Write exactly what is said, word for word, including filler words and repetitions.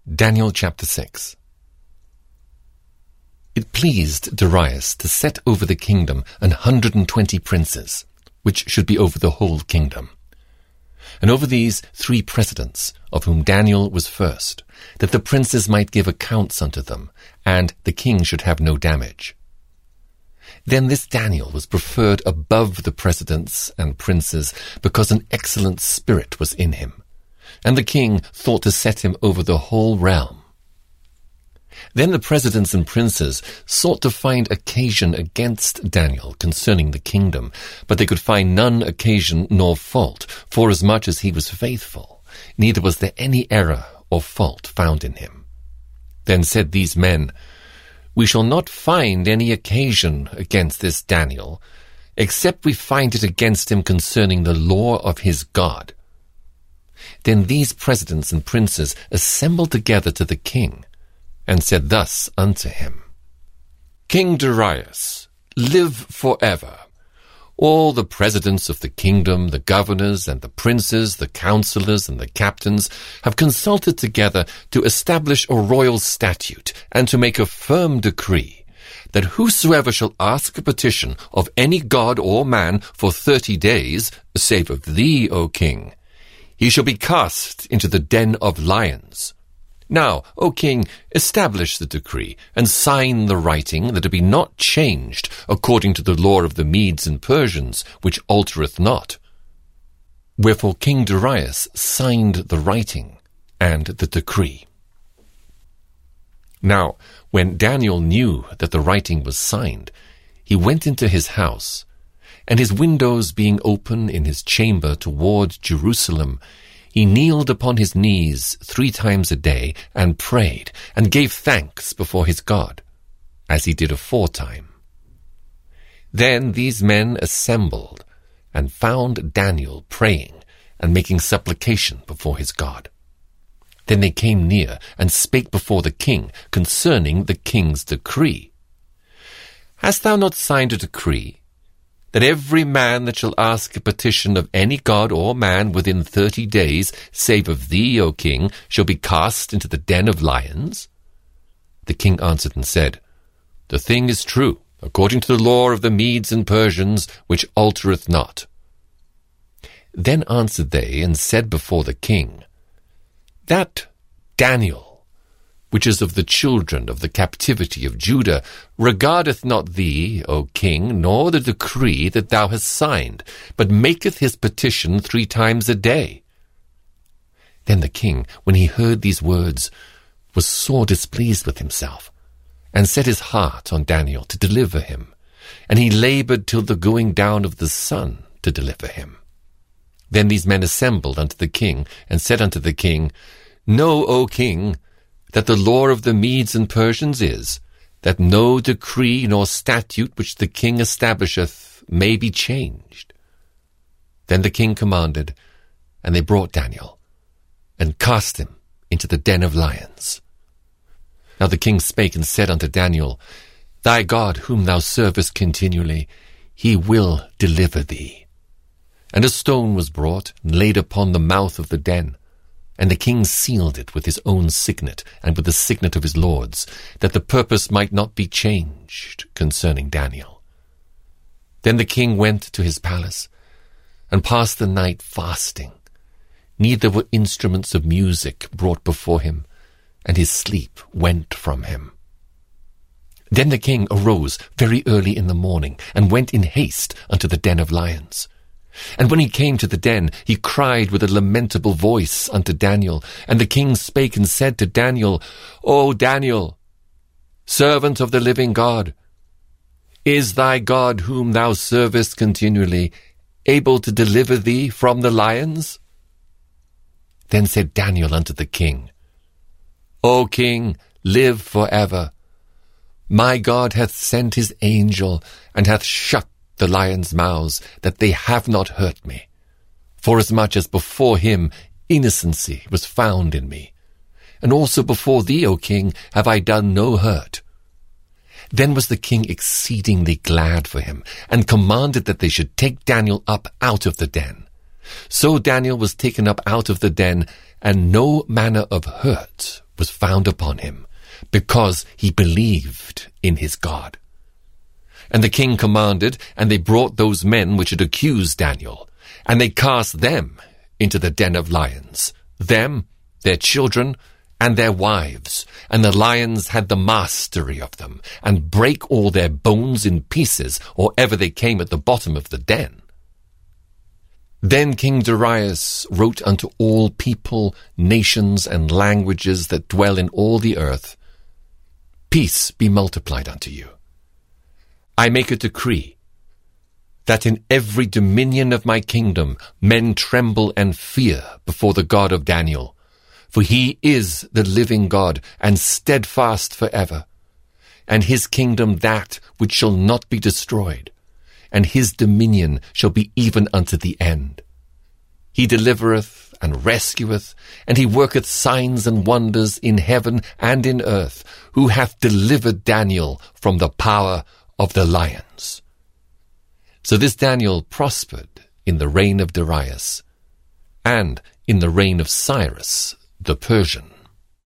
Daniel chapter six. It pleased Darius to set over the kingdom an hundred and twenty princes, which should be over the whole kingdom. And over these three presidents, of whom Daniel was first, that the princes might give accounts unto them, and the king should have no damage. Then this Daniel was preferred above the presidents and princes, because an excellent spirit was in him, and the king thought to set him over the whole realm. Then the presidents and princes sought to find occasion against Daniel concerning the kingdom, but they could find none occasion nor fault, forasmuch as he was faithful, neither was there any error or fault found in him. Then said these men, We shall not find any occasion against this Daniel, except we find it against him concerning the law of his God. Then these presidents and princes assembled together to the king, and said thus unto him, King Darius, live forever. All the presidents of the kingdom, the governors and the princes, the counselors and the captains, have consulted together to establish a royal statute, and to make a firm decree, that whosoever shall ask a petition of any god or man for thirty days, save of thee, O king, he shall be cast into the den of lions. Now, O king, establish the decree, and sign the writing, that it be not changed according to the law of the Medes and Persians, which altereth not. Wherefore King Darius signed the writing and the decree. Now, when Daniel knew that the writing was signed, he went into his house, and his windows being open in his chamber toward Jerusalem, he kneeled upon his knees three times a day, and prayed, and gave thanks before his God, as he did aforetime. Then these men assembled, and found Daniel praying, and making supplication before his God. Then they came near, and spake before the king concerning the king's decree. Hast thou not signed a decree, that every man that shall ask a petition of any god or man within thirty days, save of thee, O king, shall be cast into the den of lions? The king answered and said, The thing is true, according to the law of the Medes and Persians, which altereth not. Then answered they, and said before the king, That Daniel, which is of the children of the captivity of Judah, regardeth not thee, O king, nor the decree that thou hast signed, but maketh his petition three times a day. Then the king, when he heard these words, was sore displeased with himself, and set his heart on Daniel to deliver him, and he laboured till the going down of the sun to deliver him. Then these men assembled unto the king, and said unto the king, Know, O king, that the law of the Medes and Persians is, that no decree nor statute which the king establisheth may be changed. Then the king commanded, and they brought Daniel, and cast him into the den of lions. Now the king spake and said unto Daniel, Thy God, whom thou servest continually, he will deliver thee. And a stone was brought, and laid upon the mouth of the den. And the king sealed it with his own signet, and with the signet of his lords, that the purpose might not be changed concerning Daniel. Then the king went to his palace, and passed the night fasting. Neither were instruments of music brought before him, and his sleep went from him. Then the king arose very early in the morning, and went in haste unto the den of lions. And when he came to the den, he cried with a lamentable voice unto Daniel. And the king spake and said to Daniel, O Daniel, servant of the living God, is thy God, whom thou servest continually, able to deliver thee from the lions? Then said Daniel unto the king, O king, live forever. My God hath sent his angel, and hath shut the lions' mouths, that they have not hurt me, forasmuch as before him innocency was found in me, and also before thee, O king, have I done no hurt. Then was the king exceedingly glad for him, and commanded that they should take Daniel up out of the den. So Daniel was taken up out of the den, and no manner of hurt was found upon him, because he believed in his God. And the king commanded, and they brought those men which had accused Daniel, and they cast them into the den of lions, them, their children, and their wives, and the lions had the mastery of them, and brake all their bones in pieces, or ever they came at the bottom of the den. Then King Darius wrote unto all people, nations, and languages that dwell in all the earth, Peace be multiplied unto you. I make a decree, that in every dominion of my kingdom men tremble and fear before the God of Daniel, for he is the living God, and steadfast for ever, and his kingdom that which shall not be destroyed, and his dominion shall be even unto the end. He delivereth and rescueth, and he worketh signs and wonders in heaven and in earth, who hath delivered Daniel from the power of the lions. So this Daniel prospered in the reign of Darius, and in the reign of Cyrus the Persian.